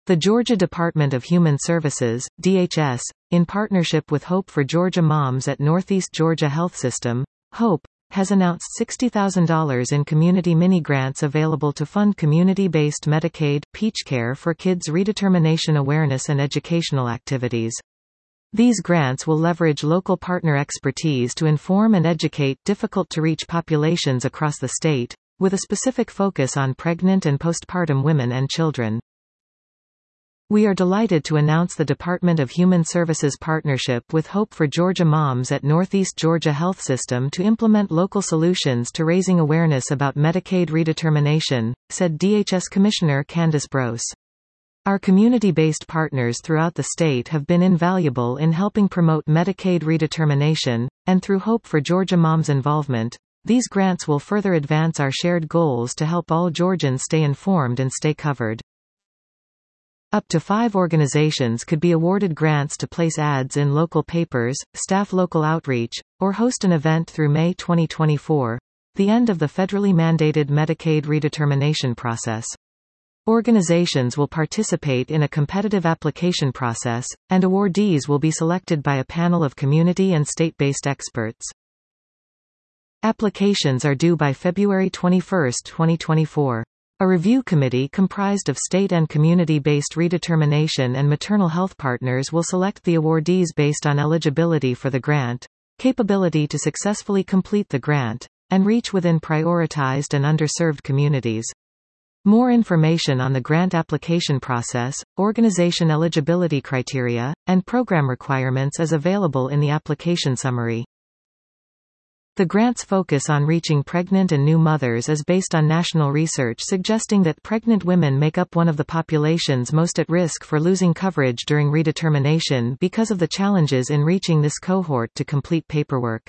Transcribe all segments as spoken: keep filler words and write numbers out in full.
The Georgia Department of Human Services, D H S, in partnership with Hope for Georgia Moms at Northeast Georgia Health System, HOPE, has announced sixty thousand dollars in community mini-grants available to fund community-based Medicaid Peach Care for Kids redetermination awareness and educational activities. These grants will leverage local partner expertise to inform and educate difficult-to-reach populations across the state, with a specific focus on pregnant and postpartum women and children. We are delighted to announce the Department of Human Services partnership with Hope for Georgia Moms at Northeast Georgia Health System to implement local solutions to raising awareness about Medicaid redetermination, said D H S Commissioner Candace Brose. Our community-based partners throughout the state have been invaluable in helping promote Medicaid redetermination, and through Hope for Georgia Moms' involvement, these grants will further advance our shared goals to help all Georgians stay informed and stay covered. Up to five organizations could be awarded grants to place ads in local papers, staff local outreach, or host an event through May twenty twenty-four, the end of the federally mandated Medicaid redetermination process. Organizations will participate in a competitive application process, and awardees will be selected by a panel of community and state-based experts. Applications are due by February twenty-first, twenty twenty-four. A review committee comprised of state and community-based redetermination and maternal health partners will select the awardees based on eligibility for the grant, capability to successfully complete the grant, and reach within prioritized and underserved communities. More information on the grant application process, organization eligibility criteria, and program requirements is available in the application summary. The grant's focus on reaching pregnant and new mothers is based on national research suggesting that pregnant women make up one of the populations most at risk for losing coverage during redetermination because of the challenges in reaching this cohort to complete paperwork.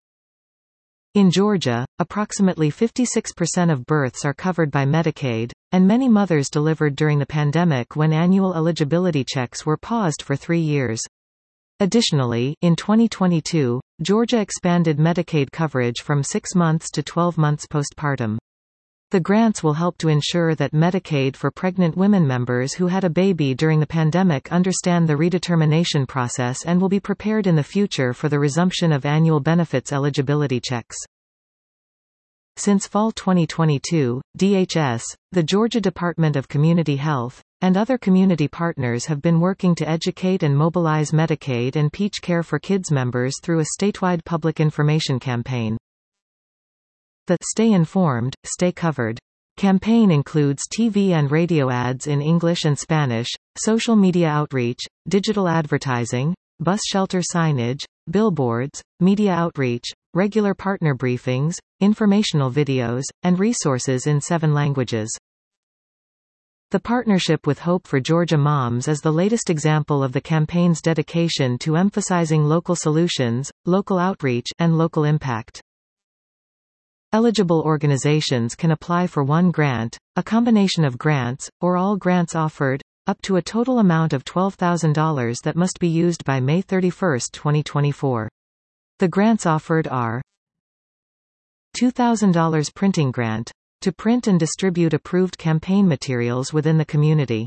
In Georgia, approximately fifty-six percent of births are covered by Medicaid, and many mothers delivered during the pandemic when annual eligibility checks were paused for three years. Additionally, in twenty twenty-two, Georgia expanded Medicaid coverage from six months to twelve months postpartum. The grants will help to ensure that Medicaid for pregnant women members who had a baby during the pandemic understand the redetermination process and will be prepared in the future for the resumption of annual benefits eligibility checks. Since fall twenty twenty-two, D H S, the Georgia Department of Community Health, and other community partners have been working to educate and mobilize Medicaid and Peach Care for Kids members through a statewide public information campaign. The Stay Informed, Stay Covered campaign includes T V and radio ads in English and Spanish, social media outreach, digital advertising, bus shelter signage, billboards, media outreach, regular partner briefings, informational videos, and resources in seven languages. The partnership with Hope for Georgia Moms is the latest example of the campaign's dedication to emphasizing local solutions, local outreach, and local impact. Eligible organizations can apply for one grant, a combination of grants, or all grants offered, up to a total amount of twelve thousand dollars that must be used by May thirty-first, twenty twenty-four. The grants offered are two thousand dollars printing grant, to print and distribute approved campaign materials within the community.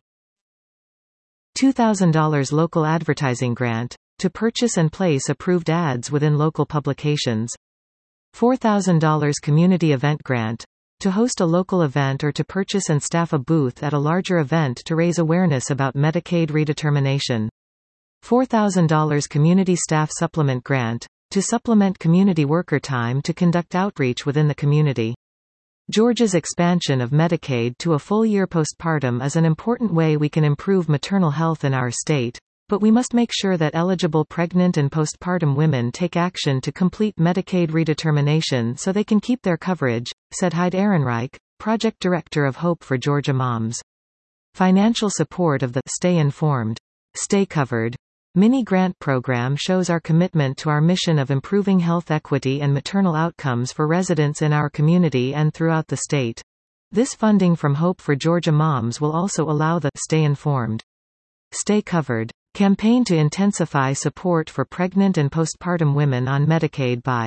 two thousand dollars local advertising grant, to purchase and place approved ads within local publications. four thousand dollars community event grant, to host a local event or to purchase and staff a booth at a larger event to raise awareness about Medicaid redetermination. four thousand dollars community staff supplement grant, to supplement community worker time to conduct outreach within the community. Georgia's expansion of Medicaid to a full year postpartum is an important way we can improve maternal health in our state, but we must make sure that eligible pregnant and postpartum women take action to complete Medicaid redetermination so they can keep their coverage, said Heide Ehrenreich, Project Director of Hope for Georgia Moms. Financial support of the Stay Informed, Stay Covered mini-grant program shows our commitment to our mission of improving health equity and maternal outcomes for residents in our community and throughout the state. This funding from Hope for Georgia Moms will also allow the Stay Informed, Stay Covered campaign to intensify support for pregnant and postpartum women on Medicaid by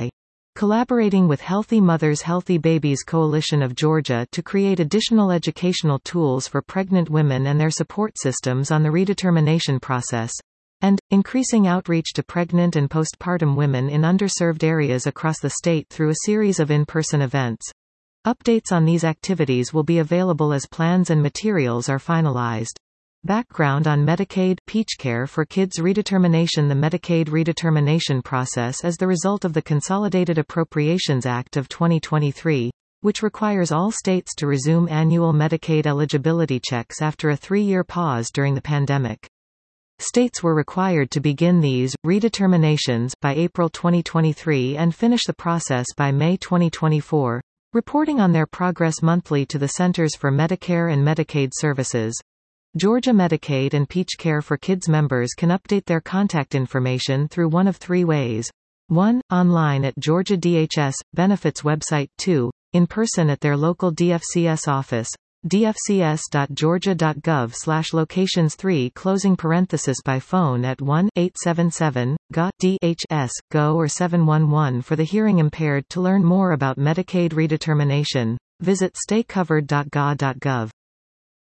collaborating with Healthy Mothers Healthy Babies Coalition of Georgia to create additional educational tools for pregnant women and their support systems on the redetermination process, and increasing outreach to pregnant and postpartum women in underserved areas across the state through a series of in-person events. Updates on these activities will be available as plans and materials are finalized. Background on Medicaid PeachCare for Kids redetermination. The Medicaid redetermination process is the result of the Consolidated Appropriations Act of twenty twenty-three, which requires all states to resume annual Medicaid eligibility checks after a three-year pause during the pandemic. States were required to begin these redeterminations by April twenty twenty-three and finish the process by May twenty twenty-four, reporting on their progress monthly to the Centers for Medicare and Medicaid Services. Georgia Medicaid and PeachCare for Kids members can update their contact information through one of three ways. one. Online at Georgia D H S Benefits website. two. In person at their local D F C S office. d f c s dot georgia dot gov slash locations. three. Closing parenthesis by phone at one eight seven seven G A D H S, Go or seven one one for the hearing impaired. To learn more about Medicaid redetermination, visit stay covered dot g a dot gov.